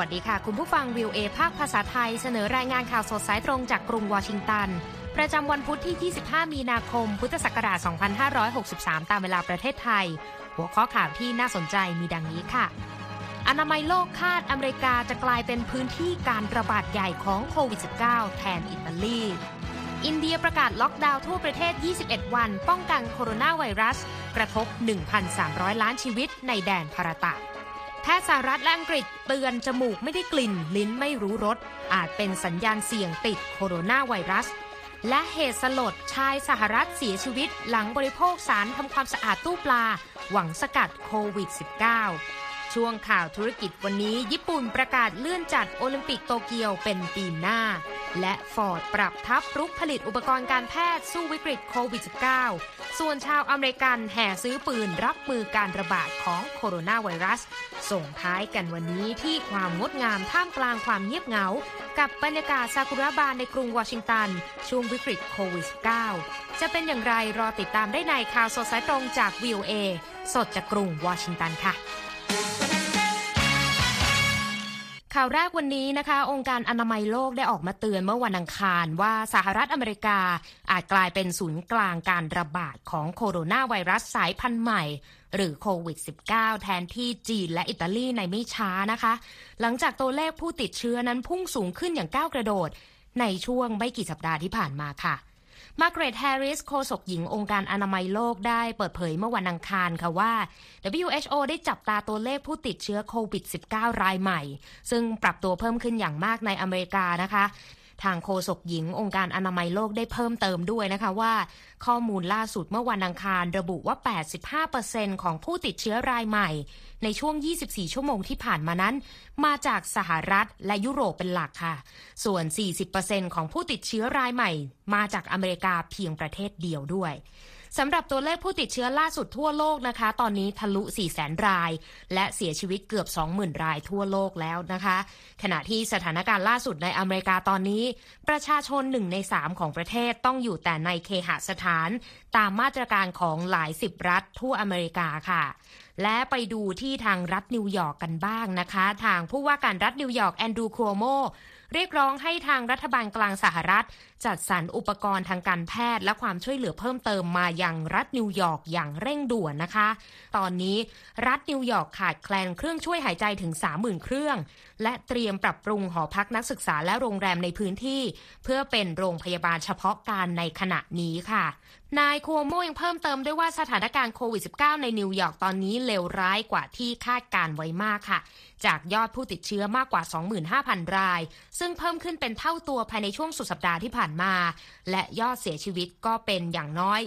วัสดีค่ะคุณผู้ฟัง VOA ภาคภาษาไทยเสนอรายงานข่าวสดสายตรงจากกรุงวอชิงตันประจำวันพุธที่25มีนาคมพุทธศักราช2563ตามเวลาประเทศไทยหัวข้อข่าวที่น่าสนใจมีดังนี้ค่ะอนามัยโลกคาดอเมริกาจะกลายเป็นพื้นที่การระบาดใหญ่ของโควิด -19 แทนอิตาลีอินเดียประกาศล็อกดาวน์ทั่วประเทศ21วันป้องกันโคโรนาไวรัสกระทบ 1,300 ล้านชีวิตในแดนภารตะแพทย์สหรัฐและอังกฤษเตือนจมูกไม่ได้กลิ่นลิ้นไม่รู้รสอาจเป็นสัญญาณเสี่ยงติดโคโรนาไวรัสและเหตุสลดชายสหรัฐเสียชีวิตหลังบริโภคสารทำความสะอาดตู้ปลาหวังสกัดโควิด -19 ช่วงข่าวธุรกิจวันนี้ญี่ปุ่นประกาศเลื่อนจัดโอลิมปิกโตเกียวเป็นปีหน้าและฟอร์ดปรับทัพรุกผลิตอุปกรณ์การแพทย์สู้วิกฤตโควิด -19 ส่วนชาวอเมริกันแห่ซื้อปืนรับมือการระบาดของโคโรนาไวรัสส่งท้ายกันวันนี้ที่ความงดงามท่ามกลางความเงียบเหงากับบรรยากาศซากุระบานในกรุงวอชิงตันช่วงวิกฤตโควิด -19 จะเป็นอย่างไรรอติดตามได้ในข่าวสดสายตรงจาก VOA สดจากกรุงวอชิงตันค่ะข่าวแรกวันนี้นะคะองค์การอนามัยโลกได้ออกมาเตือนเมื่อวันอังคารว่าสหรัฐอเมริกาอาจกลายเป็นศูนย์กลางการระบาดของโคโรนาไวรัสสายพันธุ์ใหม่หรือโควิด -19 แทนที่จีนและอิตาลีในไม่ช้านะคะหลังจากตัวเลขผู้ติดเชื้อนั้นพุ่งสูงขึ้นอย่างก้าวกระโดดในช่วงไม่กี่สัปดาห์ที่ผ่านมาค่ะมาร์เกรต แฮร์ริสโฆษกหญิงองค์การอนามัยโลกได้เปิดเผยเมื่อวันอังคารค่ะว่า WHO ได้จับตาตัวเลขผู้ติดเชื้อโควิด -19 รายใหม่ซึ่งปรับตัวเพิ่มขึ้นอย่างมากในอเมริกานะคะทางโฆษกหญิงองค์การอนามัยโลกได้เพิ่มเติมด้วยนะคะว่าข้อมูลล่าสุดเมื่อวันอังคารระบุว่า 85% ของผู้ติดเชื้อรายใหม่ในช่วง 24 ชั่วโมงที่ผ่านมานั้นมาจากสหรัฐและยุโรปเป็นหลักค่ะส่วน 40% ของผู้ติดเชื้อรายใหม่มาจากอเมริกาเพียงประเทศเดียวด้วยสำหรับตัวเลขผู้ติดเชื้อล่าสุดทั่วโลกนะคะตอนนี้ทะลุ 400,000 รายและเสียชีวิตเกือบ 20,000 รายทั่วโลกแล้วนะคะขณะที่สถานการณ์ล่าสุดในอเมริกาตอนนี้ประชาชน1 ใน 3ของประเทศต้องอยู่แต่ในเคหสถานตามมาตรการของหลาย10รัฐทั่วอเมริกาค่ะและไปดูที่ทางรัฐนิวยอร์กกันบ้างนะคะทางผู้ว่าการรัฐนิวยอร์กแอนดรูว์ คัวโมเรียกร้องให้ทางรัฐบาลกลางสหรัฐจัดสรรอุปกรณ์ทางการแพทย์และความช่วยเหลือเพิ่มเติมมายังรัฐนิวยอร์กอย่างเร่งด่วนนะคะตอนนี้รัฐนิวยอร์กขาดแคลนเครื่องช่วยหายใจถึง 30,000 เครื่องและเตรียมปรับปรุงหอพักนักศึกษาและโรงแรมในพื้นที่เพื่อเป็นโรงพยาบาลเฉพาะการในขณะนี้ค่ะนายคัวโมยังเพิ่มเติมด้วยว่าสถานการณ์โควิด -19 ในนิวยอร์กตอนนี้เลวร้ายกว่าที่คาดการไว้มากค่ะจากยอดผู้ติดเชื้อมากกว่า 25,000 รายซึ่งเพิ่มขึ้นเป็นเท่าตัวภายในช่วงสุดสัปดาห์ที่ผ่านมาและยอดเสียชีวิตก็เป็นอย่างน้อย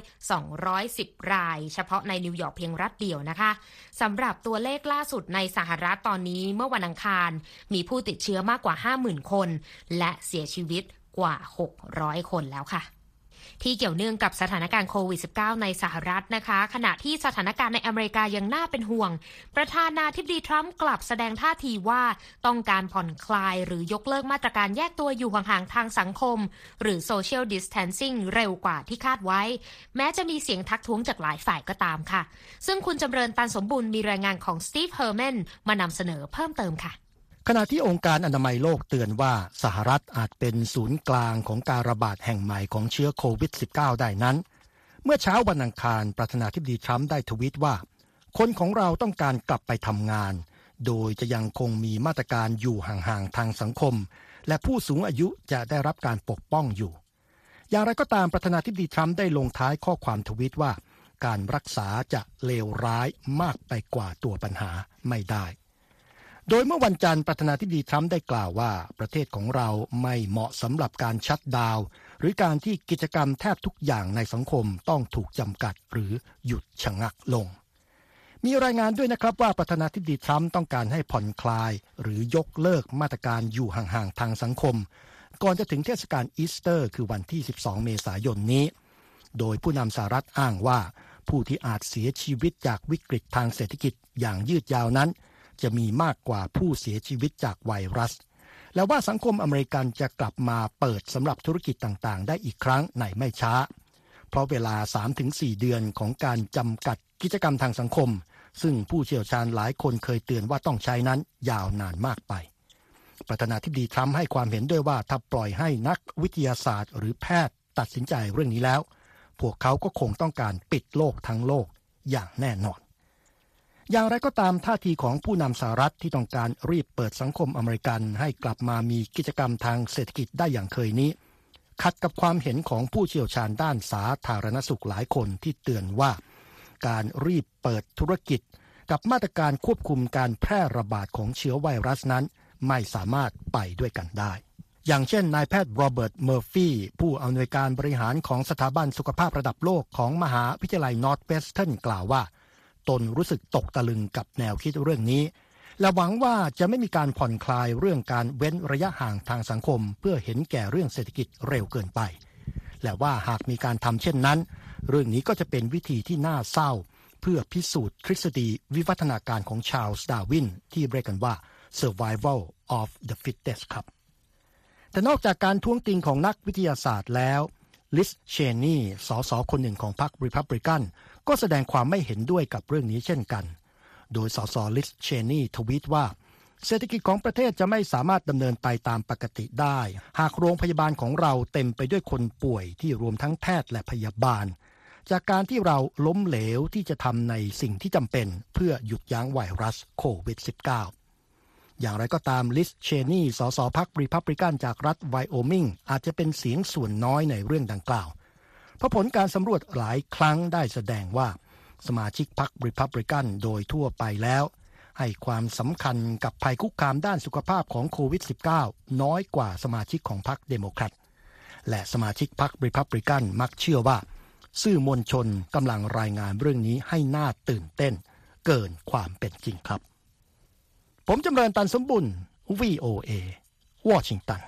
210รายเฉพาะในนิวยอร์กเพียงรัฐเดียวนะคะสำหรับตัวเลขล่าสุดในสหรัฐตอนนี้เมื่อวันอังคารมีผู้ติดเชื้อมากกว่า 50,000 คนและเสียชีวิตกว่า600คนแล้วค่ะที่เกี่ยวเนื่องกับสถานการณ์โควิด -19 ในสหรัฐนะคะขณะที่สถานการณ์ในอเมริกายังน่าเป็นห่วงประธานาธิบดีทรัมป์กลับแสดงท่าทีว่าต้องการผ่อนคลายหรือยกเลิกมาตรการแยกตัวอยู่ห่างๆทางสังคมหรือ Social Distancing เร็วกว่าที่คาดไว้แม้จะมีเสียงทักท้วงจากหลายฝ่ายก็ตามค่ะซึ่งคุณจำเริญตันสมบูรณ์มีรายงานของสตีฟ เฮอร์แมนมานำเสนอเพิ่มเติมค่ะขณะที่องค์การอนามัยโลกเตือนว่าสหรัฐอาจเป็นศูนย์กลางของการระบาดแห่งใหม่ของเชื้อโควิด -19 ได้นั้นเมื่อเช้าวันอังคารประธานาธิบดีทรัมป์ได้ทวีตว่าคนของเราต้องการกลับไปทำงานโดยจะยังคงมีมาตรการอยู่ห่างๆทางสังคมและผู้สูงอายุจะได้รับการปกป้องอยู่อย่างไรก็ตามประธานาธิบดีทรัมป์ได้ลงท้ายข้อความทวีตว่าการรักษาจะเลวร้ายมากไปกว่าตัวปัญหาไม่ได้โดยเมื่อวันจันทร์ประธานาธิบดีทรัมป์ได้กล่าวว่าประเทศของเราไม่เหมาะสำหรับการชัตดาวน์หรือการที่กิจกรรมแทบทุกอย่างในสังคมต้องถูกจำกัดหรือหยุดชะงักลงมีรายงานด้วยนะครับว่าประธานาธิบดีทรัมป์ต้องการให้ผ่อนคลายหรือยกเลิกมาตรการอยู่ห่างๆทางสังคมก่อนจะถึงเทศกาลอีสเตอร์คือวันที่12เมษายนนี้โดยผู้นำสหรัฐอ้างว่าผู้ที่อาจเสียชีวิตจากวิกฤตทางเศรษฐกิจอย่างยืดยาวนั้นจะมีมากกว่าผู้เสียชีวิตจากไวรัสและว่าสังคมอเมริกันจะกลับมาเปิดสำหรับธุรกิจต่างๆได้อีกครั้งในไม่ช้าเพราะเวลา 3-4 เดือนของการจำกัดกิจกรรมทางสังคมซึ่งผู้เชี่ยวชาญหลายคนเคยเตือนว่าต้องใช้นั้นยาวนานมากไปประธานาธิบดีทรัมป์ให้ความเห็นด้วยว่าถ้าปล่อยให้นักวิทยาศาสตร์หรือแพทย์ตัดสินใจเรื่องนี้แล้วพวกเขาก็คงต้องการปิดโลกทั้งโลกอย่างแน่นอนอย่างไรก็ตามท่าทีของผู้นำสหรัฐที่ต้องการรีบเปิดสังคมอเมริกันให้กลับมามีกิจกรรมทางเศรษฐกิจได้อย่างเคยนี้ขัดกับความเห็นของผู้เชี่ยวชาญด้านสาธารณสุขหลายคนที่เตือนว่าการรีบเปิดธุรกิจกับมาตรการควบคุมการแพร่ระบาดของเชื้อไวรัสนั้นไม่สามารถไปด้วยกันได้อย่างเช่นนายแพทย์โรเบิร์ตเมอร์ฟี่ผู้อำนวยการบริหารของสถาบันสุขภาพระดับโลกของมหาวิทยาลัยนอร์ทเวสเทิร์นกล่าวว่าตนรู้สึกตกตะลึงกับแนวคิดเรื่องนี้และหวังว่าจะไม่มีการผ่อนคลายเรื่องการเว้นระยะห่างทางสังคมเพื่อเห็นแก่เรื่องเศรษฐกิจเร็วเกินไปและว่าหากมีการทำเช่นนั้นเรื่องนี้ก็จะเป็นวิธีที่น่าเศร้าเพื่อพิสูจน์ทฤษฎีวิวัฒนาการของชาร์ลส์ดาร์วินที่เรียกกันว่า survival of the fittest ครับแต่นอกจากการท้วงติงของนักวิทยาศาสตร์แล้วลิซเชนนีสสคนหนึ่งของพรรครีพับลิกันก็แสดงความไม่เห็นด้วยกับเรื่องนี้เช่นกันโดยสสลิซเชนนีทวีตว่าเศรษฐกิจของประเทศจะไม่สามารถดำเนินไปตามปกติได้หากโรงพยาบาลของเราเต็มไปด้วยคนป่วยที่รวมทั้งแพทย์และพยาบาลจากการที่เราล้มเหลวที่จะทำในสิ่งที่จำเป็นเพื่อหยุดยั้งไวรัสโควิด -19 อย่างไรก็ตามลิซเชนนีสสพรรครีพับลิกันจากรัฐไวโอมิงอาจจะเป็นเสียงส่วนน้อยในเรื่องดังกล่าวเพราะผลการสำรวจหลายครั้งได้แสดงว่าสมาชิกพรรครีพับลิกันโดยทั่วไปแล้วให้ความสำคัญกับภัยคุกคามด้านสุขภาพของโควิด -19 น้อยกว่าสมาชิกของพรรคเดโมแครตและสมาชิกพรรครีพับลิกันมักเชื่อว่าสื่อมวลชนกำลังรายงานเรื่องนี้ให้น่าตื่นเต้นเกินความเป็นจริงครับผมจำเริญตันสมบุญ VOA วอชิงตัน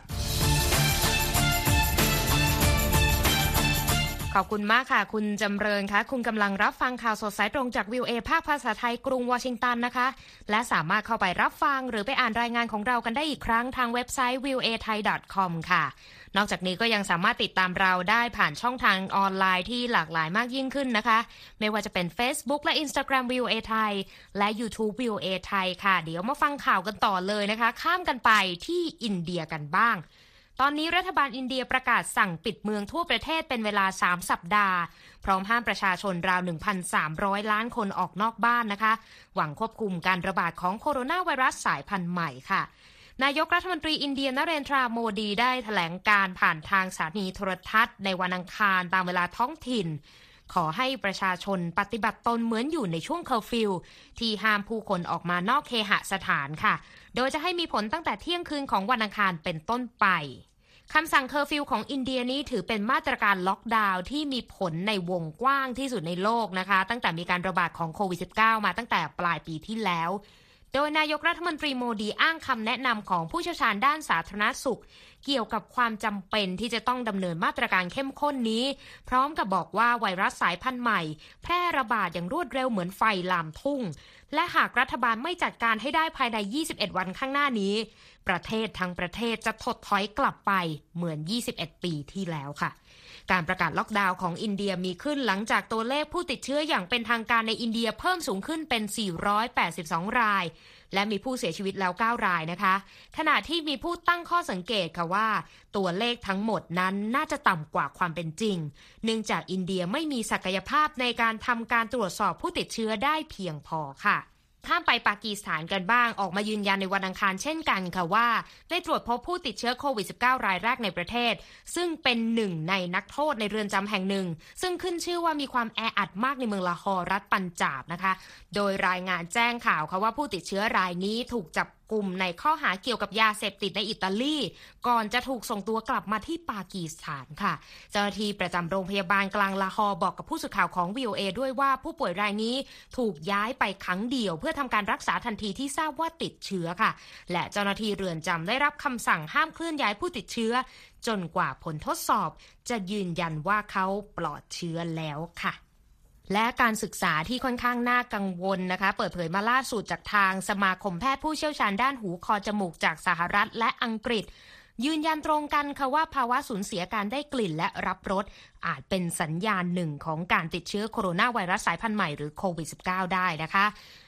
ขอบคุณมากค่ะคุณจำเริญคะคุณกำลังรับฟังข่าวสดสายตรงจาก VOA ภาคภาษาไทยกรุงวอชิงตันนะคะและสามารถเข้าไปรับฟังหรือไปอ่านรายงานของเรากันได้อีกครั้งทางเว็บไซต์ voathai.com ค่ะนอกจากนี้ก็ยังสามารถติดตามเราได้ผ่านช่องทางออนไลน์ที่หลากหลายมากยิ่งขึ้นนะคะไม่ว่าจะเป็น Facebook และ Instagram VOA Thai และ YouTube VOA Thai ค่ะเดี๋ยวมาฟังข่าวกันต่อเลยนะคะข้ามกันไปที่อินเดียกันบ้างตอนนี้รัฐบาลอินเดียประกาศสั่งปิดเมืองทั่วประเทศเป็นเวลา3สัปดาห์พร้อมห้ามประชาชนราว 1,300 ล้านคนออกนอกบ้านนะคะหวังควบคุมการระบาดของโคโรนาไวรัสสายพันธุ์ใหม่ค่ะนายกรัฐมนตรีอินเดียนเรนทราโมดีได้แถลงการผ่านทางสถานีโทรทัศน์ในวันอังคารตามเวลาท้องถิ่นขอให้ประชาชนปฏิบัติตนเหมือนอยู่ในช่วงเคอร์ฟิวที่ห้ามผู้คนออกมานอกเคหสถานค่ะโดยจะให้มีผลตั้งแต่เที่ยงคืนของวันอังคารเป็นต้นไปคำสั่งเคอร์ฟิวของอินเดียนี้ถือเป็นมาตรการล็อกดาวน์ที่มีผลในวงกว้างที่สุดในโลกนะคะตั้งแต่มีการระบาดของโควิด -19 มาตั้งแต่ปลายปีที่แล้วโดยนายกรัฐมนตรีโมดีอ้างคำแนะนำของผู้เชี่ยวชาญด้านสาธารณสุขเกี่ยวกับความจำเป็นที่จะต้องดำเนินมาตรการเข้มข้นนี้พร้อมกับบอกว่าไวรัสสายพันธุ์ใหม่แพร่ระบาดอย่างรวดเร็วเหมือนไฟลามทุ่งและหากรัฐบาลไม่จัดการให้ได้ภายใน21วันข้างหน้านี้ประเทศทั้งประเทศจะถดถอยกลับไปเหมือน21ปีที่แล้วค่ะการประกาศล็อกดาวน์ของอินเดียมีขึ้นหลังจากตัวเลขผู้ติดเชื้ออย่างเป็นทางการในอินเดียเพิ่มสูงขึ้นเป็น482รายและมีผู้เสียชีวิตแล้ว9รายนะคะขณะที่มีผู้ตั้งข้อสังเกตค่ะว่าตัวเลขทั้งหมดนั้นน่าจะต่ำกว่าความเป็นจริงเนื่องจากอินเดียไม่มีศักยภาพในการทำการตรวจสอบผู้ติดเชื้อได้เพียงพอค่ะข้ามไปปากีสถานกันบ้างออกมายืนยันในวันอังคารเช่นกันค่ะว่าได้ตรวจพบผู้ติดเชื้อโควิด -19 รายแรกในประเทศซึ่งเป็นหนึ่งในนักโทษในเรือนจำแห่งหนึ่งซึ่งขึ้นชื่อว่ามีความแออัดมากในเมืองลาฮอร์รัฐปัญจาบนะคะโดยรายงานแจ้งข่าวค่ะว่าผู้ติดเชื้อรายนี้ถูกจับกลุ่มในข้อหาเกี่ยวกับยาเสพติดในอิตาลีก่อนจะถูกส่งตัวกลับมาที่ปากีสถานค่ะเจ้าหน้าที่ประจำโรงพยาบาลกลางลาฮอร์บอกกับผู้สื่อข่าวของ VOA ด้วยว่าผู้ป่วยรายนี้ถูกย้ายไปครั้งเดียวเพื่อทำการรักษาทันทีที่ทราบว่าติดเชื้อค่ะและเจ้าหน้าที่เรือนจำได้รับคำสั่งห้ามเคลื่อนย้ายผู้ติดเชื้อจนกว่าผลทดสอบจะยืนยันว่าเขาปลอดเชื้อแล้วค่ะและการศึกษาที่ค่อนข้างน่ากังวลนะคะเปิดเผยมาล่าสุดจากทางสมาคมแพทย์ผู้เชี่ยวชาญด้านหูคอจมูกจากสหรัฐและอังกฤษยืนยันตรงกันค่ะว่าภาวะสูญเสียการได้กลิ่นและรับรสอาจเป็นสัญญาณหนึ่งของการติดเชื้อโคโรนาไวรัสสายพันธุ์ใหม่หรือโควิด -19 ได้นะคะ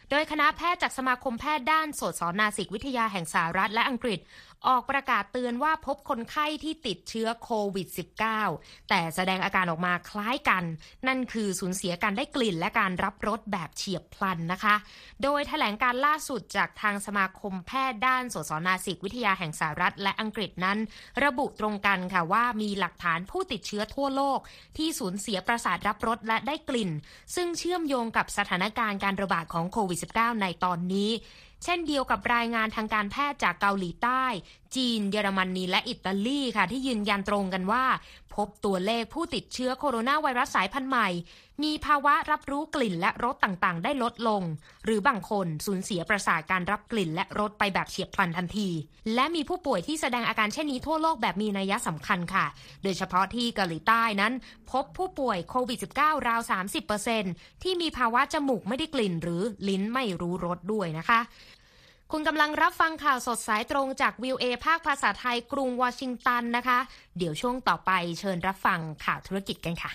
โดยคณะแพทย์จากสมาคมแพทย์ด้านโสตศนาสิกวิทยาแห่งสหรัฐและอังกฤษออกประกาศเตือนว่าพบคนไข้ที่ติดเชื้อโควิด -19 แต่แสดงอาการออกมาคล้ายกันนั่นคือสูญเสียการได้กลิ่นและการรับรสแบบเฉียบพลันนะคะโดยแถลงการล่าสุดจากทางสมาคมแพทย์ด้านโสตศนาสิกวิทยาแห่งสหรัฐและอังกฤษนั้นระบุตรงกันค่ะว่ามีหลักฐานผู้ติดเชื้อทั่วโลกที่สูญเสียประสาทรับรสและได้กลิ่นซึ่งเชื่อมโยงกับสถานการณ์การระบาดของโควิด -19 ในตอนนี้เช่นเดียวกับรายงานทางการแพทย์จากเกาหลีใต้จีนเยอรมนีและอิตาลีค่ะที่ยืนยันตรงกันว่าพบตัวเลขผู้ติดเชื้อโคโรนาไวรัสสายพันธุ์ใหม่มีภาวะรับรู้กลิ่นและรสต่างๆได้ลดลงหรือบางคนสูญเสียประสาทการรับกลิ่นและรสไปแบบเฉียบพลันทันทีและมีผู้ป่วยที่แสดงอาการเช่นนี้ทั่วโลกแบบมีนัยสำคัญค่ะโดยเฉพาะที่เกาหลีใต้นั้นพบผู้ป่วยโควิด -19 ราว 30% ที่มีภาวะจมูกไม่ได้กลิ่นหรือลิ้นไม่รู้รสด้วยนะคะคุณกำลังรับฟังข่าวสดสายตรงจากวิวเอภาคภาษาไทยกรุงวอชิงตันนะคะเดี๋ยวช่วงต่อไปเชิญรับฟังข่าวธุรกิจกันค่ะ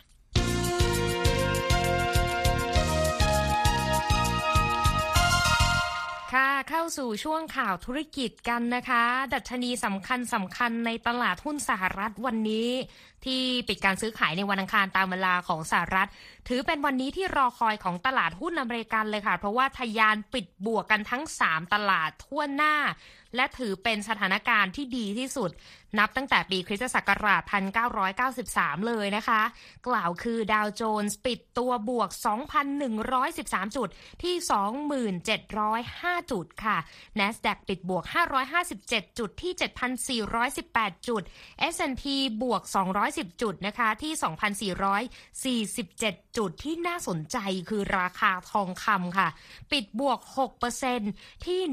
เข้าสู่ช่วงข่าวธุรกิจกันนะคะดัชนีสำคัญในตลาดหุ้นสหรัฐวันนี้ที่ปิดการซื้อขายในวันอังคารตามเวลาของสหรัฐถือเป็นวันนี้ที่รอคอยของตลาดหุ้นอเมริกันเลยค่ะเพราะว่าทะยานปิดบวกกันทั้ง3ตลาดทั่วหน้าและถือเป็นสถานการณ์ที่ดีที่สุดนับตั้งแต่ปีคริสตศักราช 1993 เลยนะคะกล่าวคือดาวโจนส์ปิดตัวบวก 2,113 จุดที่ 27,005 จุดค่ะ NASDAQ ปิดบวก 557 จุดที่ 7,418 จุด S&P บวก 210 จุดนะคะที่ 2,447 จุดที่น่าสนใจคือราคาทองคำค่ะปิดบวก 6% ที่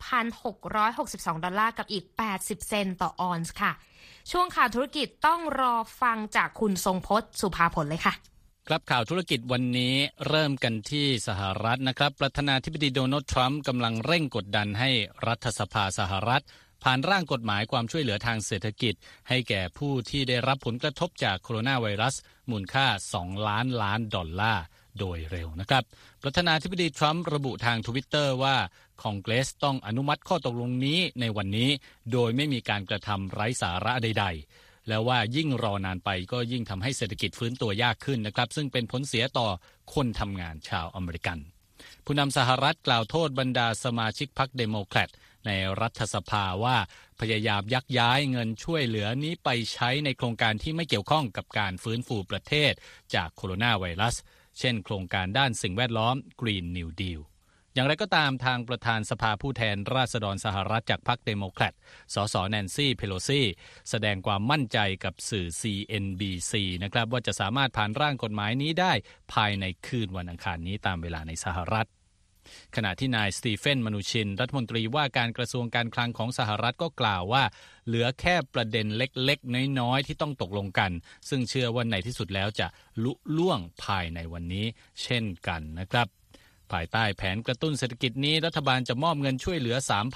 $1,662 กับอีก80 เซนต์ต่อออนซ์ค่ะช่วงข่าวธุรกิจต้องรอฟังจากคุณทรงพจน์สุภาผลเลยค่ะครับข่าวธุรกิจวันนี้เริ่มกันที่สหรัฐนะครับประธานาธิบดีโดนัลด์ทรัมป์กำลังเร่งกดดันให้รัฐสภาสหรัฐผ่านร่างกฎหมายความช่วยเหลือทางเศรษฐกิจให้แก่ผู้ที่ได้รับผลกระทบจากโคโรนาไวรัสมูลค่า$2 ล้านโดยเร็วนะครับประธานาธิบดีทรัมป์ระบุทาง Twitter ว่าคองเกรสต้องอนุมัติข้อตกลงนี้ในวันนี้โดยไม่มีการกระทำไร้สาระใดๆแล้วว่ายิ่งรอนานไปก็ยิ่งทำให้เศรษฐกิจฟื้นตัวยากขึ้นนะครับซึ่งเป็นผลเสียต่อคนทำงานชาวอเมริกันผู้นำสหรัฐกล่าวโทษบรรดาสมาชิกพรรคเดโมแครตในรัฐสภาว่าพยายามยักย้ายเงินช่วยเหลือนี้ไปใช้ในโครงการที่ไม่เกี่ยวข้องกับการฟื้นฟูประเทศจากโคโรนาไวรัสเช่นโครงการด้านสิ่งแวดล้อม Green New Deal อย่างไรก็ตามทางประธานสภาผู้แทนราษฎรสหรัฐจากพรรคเดโมแครตสสแนนซี่เพโลซีแสดงความมั่นใจกับสื่อ CNBC นะครับว่าจะสามารถผ่านร่างกฎหมายนี้ได้ภายในคืนวันอังคารนี้ตามเวลาในสหรัฐขณะที่นายสตีเฟนมนูชินรัฐมนตรีว่าการกระทรวงการคลังของสหรัฐก็กล่าวว่าเหลือแค่ประเด็นเล็กๆน้อยๆที่ต้องตกลงกันซึ่งเชื่อว่าในที่สุดแล้วจะลุล่วงภายในวันนี้เช่นกันนะครับภายใต้แผนกระตุ้นเศรษฐกิจนี้รัฐบาลจะมอบเงินช่วยเหลือ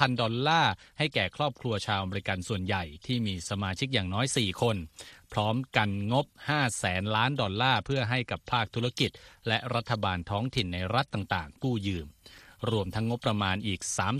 $3,000ให้แก่ครอบครัวชาวอเมริกันส่วนใหญ่ที่มีสมาชิกอย่างน้อย4คนพร้อมกันงบ$500 ล้านเพื่อให้กับภาคธุรกิจและรัฐบาลท้องถิ่นในรัฐต่างๆกู้ยืมรวมทั้งงบประมาณอีก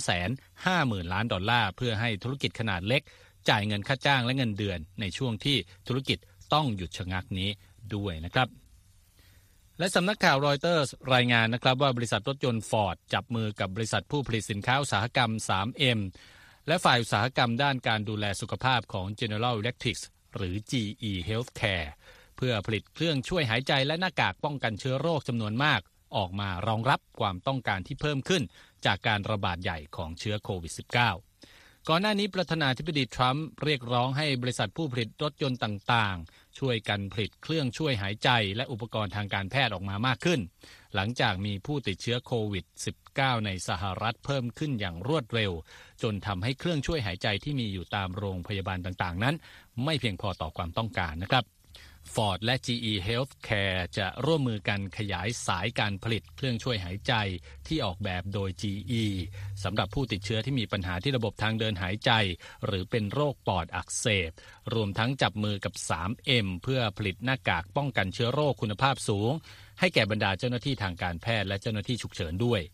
$350,000 ล้านเพื่อให้ธุรกิจขนาดเล็กจ่ายเงินค่าจ้างและเงินเดือนในช่วงที่ธุรกิจต้องหยุดชะงักนี้ด้วยนะครับและสำนักข่าวรอยเตอร์สรายงานนะครับว่าบริษัทรถยนต์ฟอร์ดจับมือกับบริษัทผู้ผลิตสินค้าอุตสาหกรรม 3M และฝ่ายอุตสาหกรรมด้านการดูแลสุขภาพของ General Electric หรือ GE Healthcare เพื่อผลิตเครื่องช่วยหายใจและหน้ากากป้องกันเชื้อโรคจำนวนมากออกมารองรับความต้องการที่เพิ่มขึ้นจากการระบาดใหญ่ของเชื้อโควิด -19 ก่อนหน้านี้ประธานาธิบดีทรัมป์เรียกร้องให้บริษัทผู้ผลิตรถยนต์ต่างๆช่วยกันผลิตเครื่องช่วยหายใจและอุปกรณ์ทางการแพทย์ออกมามากขึ้นหลังจากมีผู้ติดเชื้อโควิด -19 ในสหรัฐเพิ่มขึ้นอย่างรวดเร็วจนทำให้เครื่องช่วยหายใจที่มีอยู่ตามโรงพยาบาลต่างๆนั้นไม่เพียงพอต่อความต้องการนะครับFord และ GE Healthcare จะร่วมมือกันขยายสายการผลิตเครื่องช่วยหายใจที่ออกแบบโดย GE สำหรับผู้ติดเชื้อที่มีปัญหาที่ระบบทางเดินหายใจหรือเป็นโรคปอดอักเสบรวมทั้งจับมือกับ 3M เพื่อผลิตหน้ากากป้องกันเชื้อโรคคุณภาพสูงให้แก่บรรดาเจ้าหน้าที่ทางการแพทย์และเจ้าหน้าที่ฉุกเฉินด้วย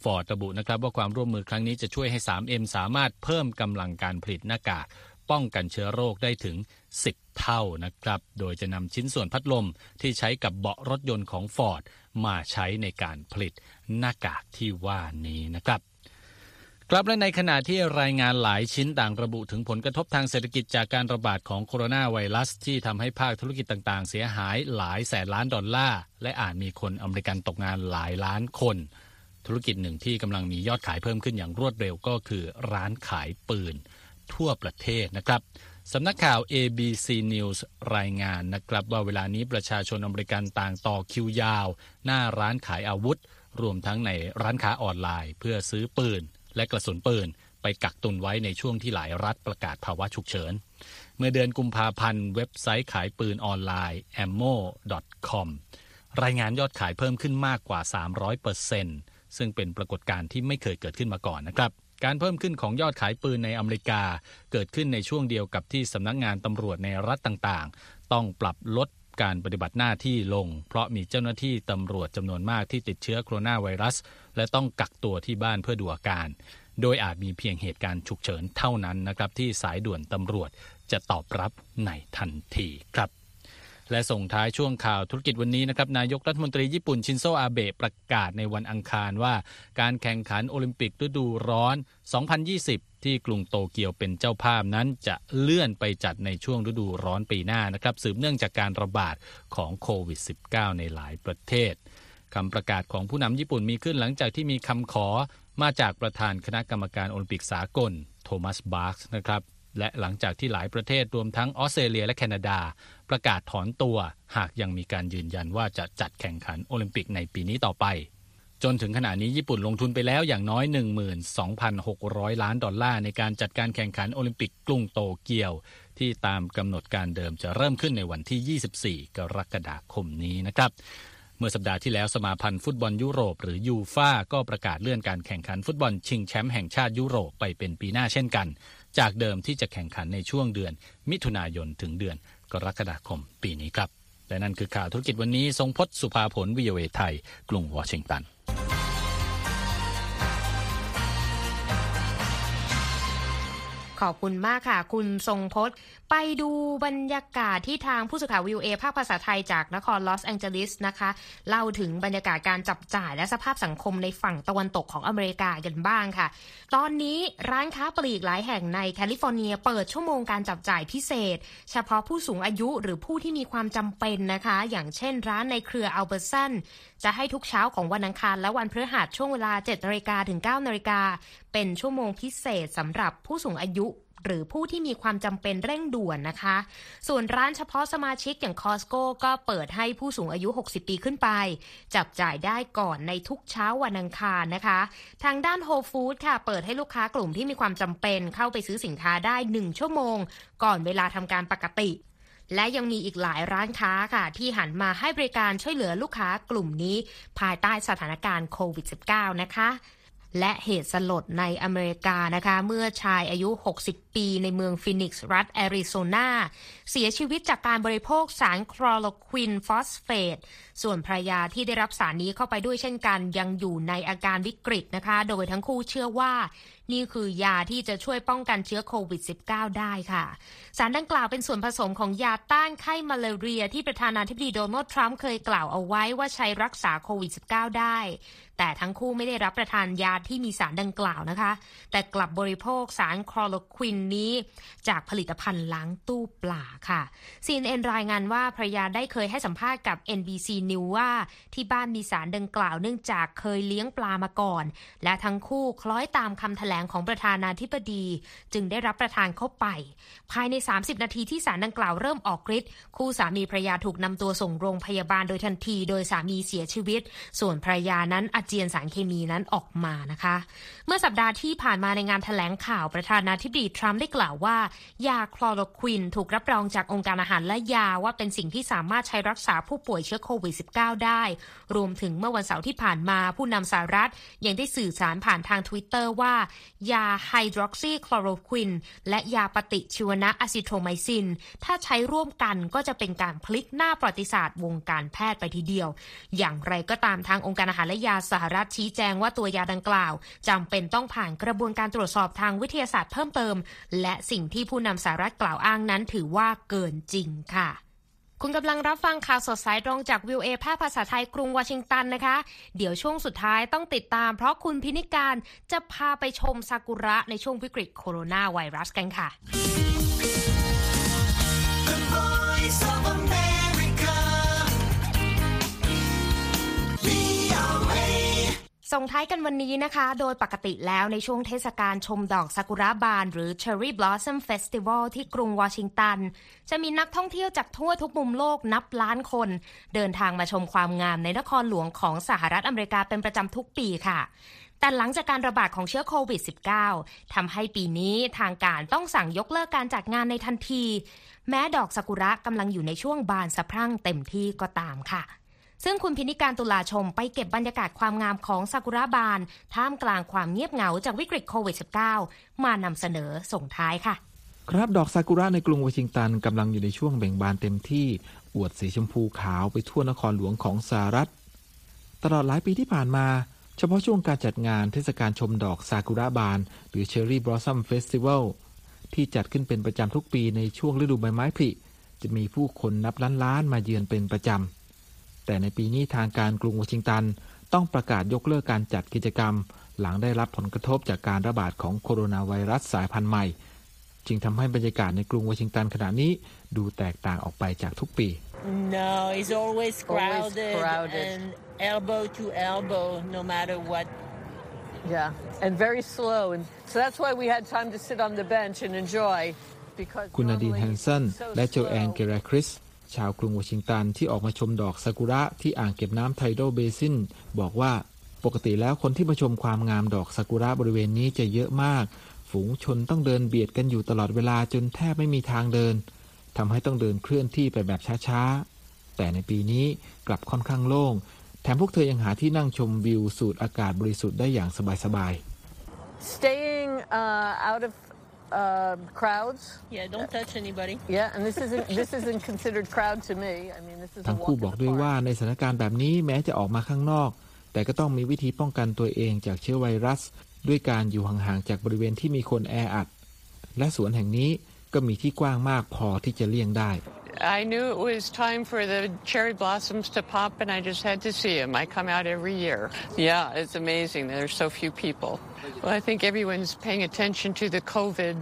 Ford ระบุนะครับว่าความร่วมมือครั้งนี้จะช่วยให้ 3M สามารถเพิ่มกำลังการผลิตหน้ากากป้องกันเชื้อโรคได้ถึง10เท่านะครับโดยจะนำชิ้นส่วนพัดลมที่ใช้กับเบาะรถยนต์ของ Ford มาใช้ในการผลิตหน้ากากที่ว่านี้นะครับครับและในขณะที่รายงานหลายชิ้นต่างระบุถึงผลกระทบทางเศรษฐกิจจากการระบาดของโคโรนาไวรัสที่ทำให้ภาคธุรกิจต่างๆเสียหายหลายแสนล้านดอลลาร์และอาจมีคนอเมริกันตกงานหลายล้านคนธุรกิจหนึ่งที่กำลังมียอดขายเพิ่มขึ้นอย่างรวดเร็วก็คือร้านขายปืนทั่วประเทศนะครับสำนักข่าว ABC News รายงานนะครับว่าเวลานี้ประชาชนอเมริกันต่างต่อคิวยาวหน้าร้านขายอาวุธรวมทั้งในร้านค้าออนไลน์เพื่อซื้อปืนและกระสุนปืนไปกักตุนไว้ในช่วงที่หลายรัฐประกาศภาวะฉุกเฉินเมื่อเดือนกุมภาพันธ์เว็บไซต์ขายปืนออนไลน์ ammo.com รายงานยอดขายเพิ่มขึ้นมากกว่า 300%ซึ่งเป็นปรากฏการณ์ที่ไม่เคยเกิดขึ้นมาก่อนนะครับการเพิ่มขึ้นของยอดขายปืนในอเมริกาเกิดขึ้นในช่วงเดียวกับที่สำนักงานตำรวจในรัฐต่างๆต้องปรับลดการปฏิบัติหน้าที่ลงเพราะมีเจ้าหน้าที่ตำรวจจำนวนมากที่ติดเชื้อโคโรนาไวรัสและต้องกักตัวที่บ้านเพื่อดูอาการโดยอาจมีเพียงเหตุการณ์ฉุกเฉินเท่านั้นนะครับที่สายด่วนตำรวจจะตอบรับในทันทีครับและส่งท้ายช่วงข่าวธุรกิจวันนี้นะครับนายกรัฐมนตรีญี่ปุ่นชินโซอาเบะประกาศในวันอังคารว่าการแข่งขันโอลิมปิกฤดูร้อน 2020 ที่กรุงโตเกียวเป็นเจ้าภาพนั้นจะเลื่อนไปจัดในช่วงฤดูร้อนปีหน้านะครับสืบเนื่องจากการระบาดของโควิด -19 ในหลายประเทศคำประกาศของผู้นำญี่ปุ่นมีขึ้นหลังจากที่มีคำขอมาจากประธานคณะกรรมการโอลิมปิกสากลโทมัสบาร์กส์นะครับและหลังจากที่หลายประเทศรวมทั้งออสเตรเลียและแคนาดาประกาศถอนตัวหากยังมีการยืนยันว่าจะจัดแข่งขันโอลิมปิกในปีนี้ต่อไปจนถึงขณะนี้ญี่ปุ่นลงทุนไปแล้วอย่างน้อย 12,600 ล้านดอลลาร์ในการจัดการแข่งขันโอลิมปิกกรุงโตเกียวที่ตามกำหนดการเดิมจะเริ่มขึ้นในวันที่ 24 กรกฎาคมนี้นะครับเมื่อสัปดาห์ที่แล้วสมาพันธ์ฟุตบอลยุโรปหรือยูฟ่าก็ประกาศเลื่อนการแข่งขันฟุตบอลชิงแชมป์แห่งชาติยุโรปไปเป็นปีหน้าเช่นกันจากเดิมที่จะแข่งขันในช่วงเดือนมิถุนายนถึงเดือนกรกฎาคมปีนี้ครับและนั่นคือข่าวธุรกิจวันนี้ทรงพจน์สุภาผล VOA ไทยกรุงวอชิงตันขอบคุณมากค่ะคุณทรงพจน์ไปดูบรรยากาศที่ทางผู้สื่อข่าว VOA ภาคภาษาไทยจากนครลอสแองเจลิสนะคะเล่าถึงบรรยากาศการจับจ่ายและสภาพสังคมในฝั่งตะวันตกของอเมริกากันบ้างค่ะตอนนี้ร้านค้าปลีกหลายแห่งในแคลิฟอร์เนียเปิดชั่วโมงการจับจ่ายพิเศษเฉพาะผู้สูงอายุหรือผู้ที่มีความจำเป็นนะคะอย่างเช่นร้านในเครืออัลเบอร์สันจะให้ทุกเช้าของวันอังคารและวันพฤหัสช่วงเวลา 7:00 น. ถึง 9:00 น. เป็นชั่วโมงพิเศษสำหรับผู้สูงอายุหรือผู้ที่มีความจำเป็นเร่งด่วนนะคะส่วนร้านเฉพาะสมาชิกอย่าง Costco ก็เปิดให้ผู้สูงอายุ60ปีขึ้นไปจับจ่ายได้ก่อนในทุกเช้าวันอังคารนะคะทางด้าน Whole Foods ค่ะเปิดให้ลูกค้ากลุ่มที่มีความจำเป็นเข้าไปซื้อสินค้าได้1ชั่วโมงก่อนเวลาทำการปกติและยังมีอีกหลายร้านค้าค่ะที่หันมาให้บริการช่วยเหลือลูกค้ากลุ่มนี้ภายใต้สถานการณ์โควิด -19 นะคะและเหตุสลดในอเมริกานะคะเมื่อชายอายุ60ปีในเมืองฟินิกซ์รัฐแอริโซนาเสียชีวิตจากการบริโภคสารคลอโรควินฟอสเฟตส่วนภรรยาที่ได้รับสารนี้เข้าไปด้วยเช่นกันยังอยู่ในอาการวิกฤตนะคะโดยทั้งคู่เชื่อว่านี่คือยาที่จะช่วยป้องกันเชื้อโควิด -19 ได้ค่ะสารดังกล่าวเป็นส่วนผสมของยาต้านไข้มาลาเรียที่ประธานาธิบดีโดนัลด์ทรัมป์เคยกล่าวเอาไว้ว่าใช้รักษาโควิด -19 ได้แต่ทั้งคู่ไม่ได้รับประทานยาที่มีสารดังกล่าวนะคะแต่กลับบริโภคสารคลอโรควินนี้จากผลิตภัณฑ์ล้างตู้ปลาค่ะ CNN รายงานว่าภรรยาได้เคยให้สัมภาษณ์กับ NBC News ว่าที่บ้านมีสารดังกล่าวเนื่องจากเคยเลี้ยงปลามาก่อนและทั้งคู่คล้อยตามคำแถลงของประธานาธิบดีจึงได้รับประทานเข้าไปภายใน30นาทีที่สารดังกล่าวเริ่มออกฤทธิ์คู่สามีภรรยาถูกนำตัวส่งโรงพยาบาลโดยทันทีโดยสามีเสียชีวิตส่วนภรรยานั้นอาเจียนสารเคมีนั้นออกมานะคะเมื่อสัปดาห์ที่ผ่านมาในงานแถลงข่าวประธานาธิบดีทรัมป์ได้กล่าวว่ายาคลอโรควินถูกรับรองจากองค์การอาหารและยาว่าเป็นสิ่งที่สามารถใช้รักษาผู้ป่วยเชื้อโควิด -19 ได้รวมถึงเมื่อวันเสาร์ที่ผ่านมาผู้นำสหรัฐยังได้สื่อสารผ่านทาง Twitter ว่ายาไฮดรอกซีคลอโรควินและยาปฏิชีวนะอะซิโทรไมซินถ้าใช้ร่วมกันก็จะเป็นการพลิกหน้าประวัติศาสตร์วงการแพทย์ไปทีเดียวอย่างไรก็ตามทางองค์การอาหารและยาสหรัฐชี้แจงว่าตัวยาดังกล่าวจำเป็นต้องผ่านกระบวนการตรวจสอบทางวิทยาศาสตร์เพิ่มเติมและสิ่งที่ผู้นำสหรัฐกล่าวอ้างนั้นถือว่าเกินจริงค่ะคุณกำลังรับฟังข่าวสดสายตรงจาก VOA ภาคภาษาไทยกรุงวอชิงตันนะคะเดี๋ยวช่วงสุดท้ายต้องติดตามเพราะคุณพินิการจะพาไปชมซากุระในช่วงวิกฤตโคโรนาไวรัสกันค่ะส่งท้ายกันวันนี้นะคะโดยปกติแล้วในช่วงเทศกาลชมดอกซากุระบานหรือ Cherry Blossom Festival ที่กรุงวอชิงตันจะมีนักท่องเที่ยวจากทั่วทุกมุมโลกนับล้านคนเดินทางมาชมความงามในนครหลวงของสหรัฐอเมริกาเป็นประจำทุกปีค่ะแต่หลังจากการระบาดของเชื้อโควิด -19 ทำให้ปีนี้ทางการต้องสั่งยกเลิกการจัดงานในทันทีแม้ดอกซากุระกำลังอยู่ในช่วงบานสะพรั่งเต็มที่ก็ตามค่ะซึ่งคุณพินิการตุลาชมไปเก็บบรรยากาศความงามของซากุระบานท่ามกลางความเงียบเหงาจากวิกฤตโควิด -19 มานำเสนอส่งท้ายค่ะครับดอกซากุระในกรุงวอชิงตันกำลังอยู่ในช่วงเบ่งบานเต็มที่อวดสีชมพูขาวไปทั่วนครหลวงของสหรัฐตลอดหลายปีที่ผ่านมาเฉพาะช่วงการจัดงานเทศกาลชมดอกซากุระบานหรือ Cherry Blossom Festival ที่จัดขึ้นเป็นประจำทุกปีในช่วงฤดูใบไม้ผลิจะมีผู้คนนับล้านๆมาเยือนเป็นประจำแต่ในปีนี้ทางการกรุงวอชิงตันต้องประกาศยกเลิกการจัดกิจกรรมหลังได้รับผลกระทบจากการระบาดของโคโรนาไวรัสสายพันธุ์ใหม่จึงทำให้บรรยากาศในกรุงวอชิงตันขณะนี้ดูแตกต่างออกไปจากทุกปี No, it's always crowded and elbow to elbow no matter what. Yeah, and very slow and so that's why we had time to sit on the bench and enjoy because คุณนาดีน แฮนสันและโจแอน เกราคริสชาวกรุงวอชิงตันที่ออกมาชมดอกซากุระที่อ่างเก็บน้ำไทโดเบซินบอกว่าปกติแล้วคนที่มาชมความงามดอกซากุระบริเวณนี้จะเยอะมากฝูงชนต้องเดินเบียดกันอยู่ตลอดเวลาจนแทบไม่มีทางเดินทำให้ต้องเดินเคลื่อนที่ไปแบบช้าๆแต่ในปีนี้กลับค่อนข้างโล่งแถมพวกเธอยังหาที่นั่งชมวิวสูดอากาศบริสุทธิ์ได้อย่างสบายๆ Staying out of crowds. Yeah, don't touch anybody. Yeah, and this isn't considered crowd to me. I mean, this is. ทั้งคู่บอกด้วยว่าในสถานการณ์แบบนี้แม้จะออกมาข้างนอกแต่ก็ต้องมีวิธีป้องกันตัวเองจากเชื้อไวรัสด้วยการอยู่ห่างๆจากบริเวณที่มีคนแออัดและสวนแห่งนี้ก็มีที่กว้างมากพอที่จะเลี่ยงได้ I knew it was time for the cherry blossoms to pop, and I just had to see them. I come out every year. Yeah, it's amazing. There's so few people. Well, I think everyone's paying attention to the COVID,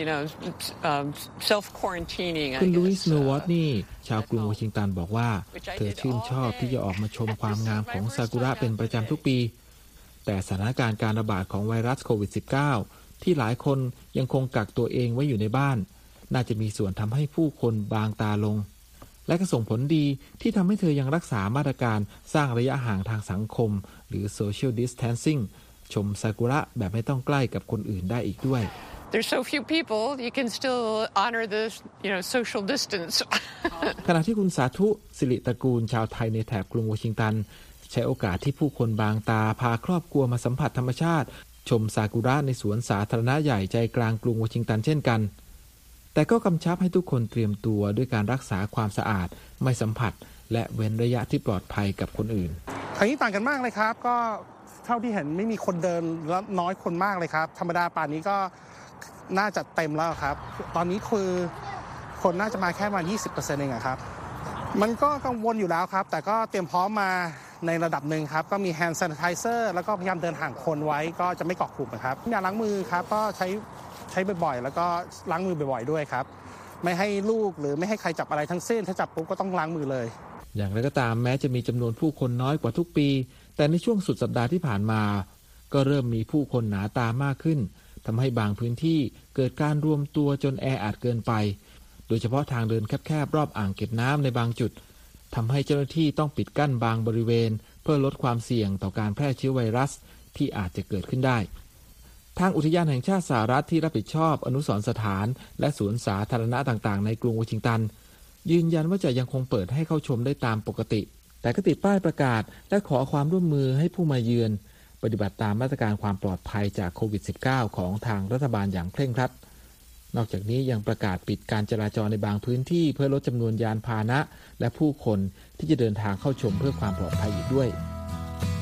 self-quarantining. คุณลุยส์ เมลวอตนี่ชาวกรุงวอชิงตันบอกว่าเธอชื่นชอบที่จะออกมาชมความงามของซากุระเป็นประจำทุกปีแต่สถานการณ์การระบาดของไวรัสโควิด -19 ที่หลายคนยังคงกักตัวเองไว้อยู่ในบ้านน่าจะมีส่วนทำให้ผู้คนบางตาลงและก็ส่งผลดีที่ทำให้เธอยังรักษามาตรการสร้างระยะห่างทางสังคมหรือ social distancing ชมซากุระแบบไม่ต้องใกล้กับคนอื่นได้อีกด้วย There's so few people you can still honor the social distance ขณะที่คุณสาธุสิริตระกูลชาวไทยในแถบกรุงวอชิงตันใช้โอกาสที่ผู้คนบางตาพาครอบครัวมาสัมผัสธรรมชาติชมซากุระในสวนสาธารณะใหญ่ใจกลางกรุงวอชิงตันเช่นกันแต่ก็กำชับให้ทุกคนเตรียมตัวด้วยการรักษาความสะอาดไม่สัมผัสและเว้นระยะที่ปลอดภัยกับคนอื่นครั้งนี้ต่างกันมากเลยครับก็เท่าที่เห็นไม่มีคนเดินและน้อยคนมากเลยครับธรรมดาป่านนี้ก็น่าจะเต็มแล้วครับตอนนี้คือคนน่าจะมาแค่ประมาณ 20% เองครับมันก็กังวลอยู่แล้วครับแต่ก็เตรียมพร้อมมาในระดับหนึ่งครับก็มี hand sanitizer แล้วก็พยายามเดินห่างคนไว้ก็จะไม่เกาะกลุ่มครับยาล้างมือครับก็ใช้บ่อยๆแล้วก็ล้างมือบ่อยๆด้วยครับไม่ให้ลูกหรือไม่ให้ใครจับอะไรทั้งสิ้นถ้าจับปุ๊บก็ต้องล้างมือเลยอย่างไรก็ตามแม้จะมีจำนวนผู้คนน้อยกว่าทุกปีแต่ในช่วงสุดสัปดาห์ที่ผ่านมาก็เริ่มมีผู้คนหนาตามากขึ้นทำให้บางพื้นที่เกิดการรวมตัวจนแออัดเกินไปโดยเฉพาะทางเดินแคบๆรอบอ่างเก็บน้ำในบางจุดทำให้เจ้าหน้าที่ต้องปิดกั้นบางบริเวณเพื่อลดความเสี่ยงต่อการแพร่เชื้อไวรัสที่อาจจะเกิดขึ้นได้ทางอุทยานแห่งชาติสหรัฐที่รับผิดชอบอนุสรณ์สถานและสวนสาธารณะต่างๆในกรุงวอชิงตันยืนยันว่าจะยังคงเปิดให้เข้าชมได้ตามปกติแต่ก็ติดป้ายประกาศและขอความร่วมมือให้ผู้มาเยือนปฏิบัติตามมาตรการความปลอดภัยจากโควิด -19 ของทางรัฐบาลอย่างเคร่งครัดนอกจากนี้ยังประกาศปิดการจราจรในบางพื้นที่เพื่อลดจำนวนยานพาหนะและผู้คนที่จะเดินทางเข้าชมเพื่อความปลอดภัยอีกด้วย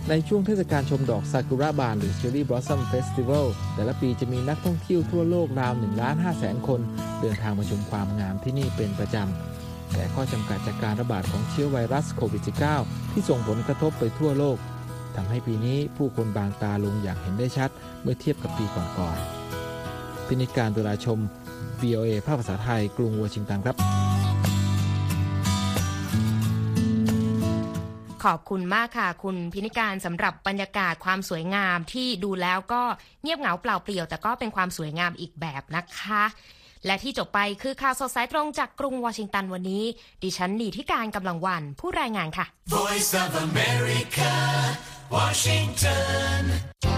ในช่วงเทศกาลชมดอกซากุระบานหรือ Cherry Blossom Festival แต่ละปีจะมีนักท่องเที่ยวทั่วโลกราว 1,500,000 คนเดินทางมาชมความงามที่นี่เป็นประจำแต่ข้อจำกัดจากการระบาดของเชื้อไวรัสโควิด -19 ที่ส่งผลกระทบไปทั่วโลกทำให้ปีนี้ผู้คนบางตาลงอย่างเห็นได้ชัดเมื่อเทียบกับปีก่อนๆพินิจการตุลาชม VOA ภาคภาษาไทยกรุงวอชิงตันครับขอบคุณมากค่ะคุณพินิการสำหรับบรรยากาศความสวยงามที่ดูแล้วก็เงียบเหงาเปล่าเปลี่ยวแต่ก็เป็นความสวยงามอีกแบบนะคะและที่จบไปคือข่าวสดสายตรงจากกรุงวอชิงตันวันนี้ดิฉันนีธิการกำลังวันผู้รายงานค่ะ Voice of America Washington